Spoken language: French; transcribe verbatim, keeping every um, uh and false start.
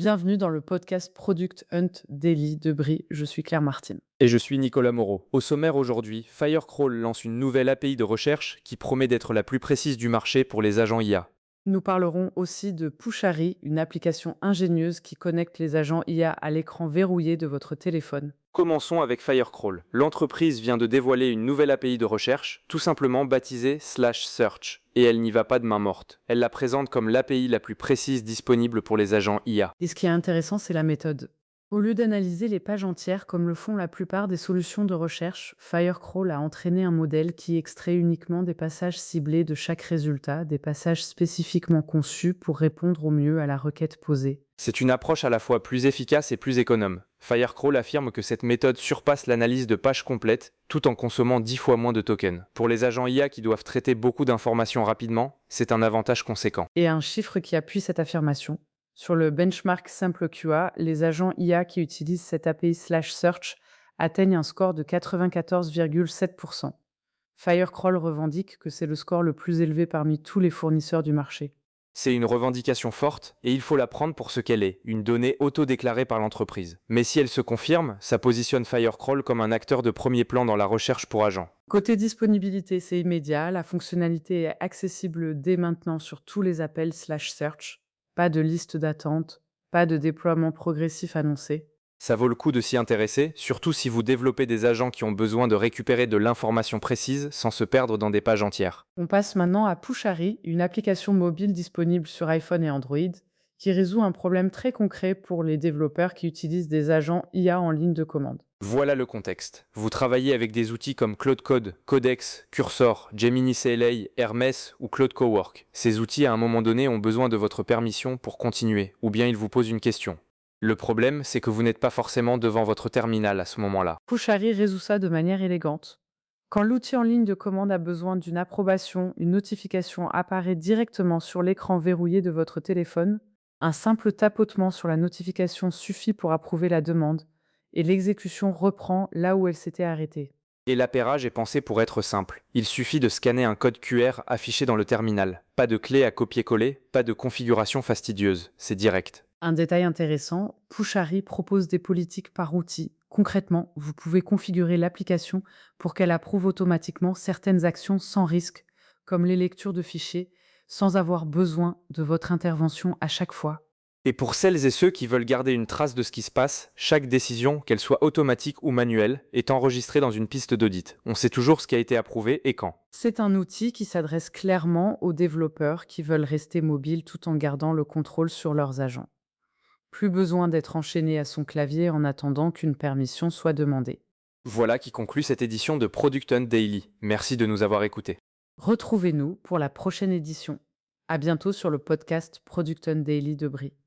Bienvenue dans le podcast Product Hunt Daily de Brie. Je suis Claire Martin. Et je suis Nicolas Moreau. Au sommaire aujourd'hui, Firecrawl lance une nouvelle A P I de recherche qui promet d'être la plus précise du marché pour les agents I A. Nous parlerons aussi de Pushari, une application ingénieuse qui connecte les agents I A à l'écran verrouillé de votre téléphone. Commençons avec Firecrawl. L'entreprise vient de dévoiler une nouvelle A P I de recherche, tout simplement baptisée Slash Search. Et elle n'y va pas de main morte. Elle la présente comme l'A P I la plus précise disponible pour les agents I A. Et ce qui est intéressant, c'est la méthode. Au lieu d'analyser les pages entières comme le font la plupart des solutions de recherche, Firecrawl a entraîné un modèle qui extrait uniquement des passages ciblés de chaque résultat, des passages spécifiquement conçus pour répondre au mieux à la requête posée. C'est une approche à la fois plus efficace et plus économe. Firecrawl affirme que cette méthode surpasse l'analyse de pages complètes tout en consommant dix fois moins de tokens. Pour les agents I A qui doivent traiter beaucoup d'informations rapidement, c'est un avantage conséquent. Et un chiffre qui appuie cette affirmation. Sur le benchmark SimpleQA, les agents I A qui utilisent cette A P I slash search atteignent un score de quatre-vingt-quatorze virgule sept pour cent. Firecrawl revendique que c'est le score le plus élevé parmi tous les fournisseurs du marché. C'est une revendication forte et il faut la prendre pour ce qu'elle est, une donnée auto-déclarée par l'entreprise. Mais si elle se confirme, ça positionne Firecrawl comme un acteur de premier plan dans la recherche pour agents. Côté disponibilité, c'est immédiat. La fonctionnalité est accessible dès maintenant sur tous les appels slash search. Pas de liste d'attente, pas de déploiement progressif annoncé. Ça vaut le coup de s'y intéresser, surtout si vous développez des agents qui ont besoin de récupérer de l'information précise sans se perdre dans des pages entières. On passe maintenant à Pushari, une application mobile disponible sur iPhone et Android, qui résout un problème très concret pour les développeurs qui utilisent des agents I A en ligne de commande. Voilà le contexte. Vous travaillez avec des outils comme Claude Code, Codex, Cursor, Gemini C L A, Hermes ou Claude Cowork. Ces outils, à un moment donné, ont besoin de votre permission pour continuer, ou bien ils vous posent une question. Le problème, c'est que vous n'êtes pas forcément devant votre terminal à ce moment-là. Pushari résout ça de manière élégante. Quand l'outil en ligne de commande a besoin d'une approbation, une notification apparaît directement sur l'écran verrouillé de votre téléphone. Un simple tapotement sur la notification suffit pour approuver la demande, et l'exécution reprend là où elle s'était arrêtée. Et l'appairage est pensé pour être simple. Il suffit de scanner un code Q R affiché dans le terminal. Pas de clé à copier-coller, pas de configuration fastidieuse. C'est direct. Un détail intéressant, Pushari propose des politiques par outil. Concrètement, vous pouvez configurer l'application pour qu'elle approuve automatiquement certaines actions sans risque, comme les lectures de fichiers, sans avoir besoin de votre intervention à chaque fois. Et pour celles et ceux qui veulent garder une trace de ce qui se passe, chaque décision, qu'elle soit automatique ou manuelle, est enregistrée dans une piste d'audit. On sait toujours ce qui a été approuvé et quand. C'est un outil qui s'adresse clairement aux développeurs qui veulent rester mobiles tout en gardant le contrôle sur leurs agents. Plus besoin d'être enchaîné à son clavier en attendant qu'une permission soit demandée. Voilà qui conclut cette édition de Product Hunt Daily. Merci de nous avoir écoutés. Retrouvez-nous pour la prochaine édition. À bientôt sur le podcast Product Hunt Daily de Brie.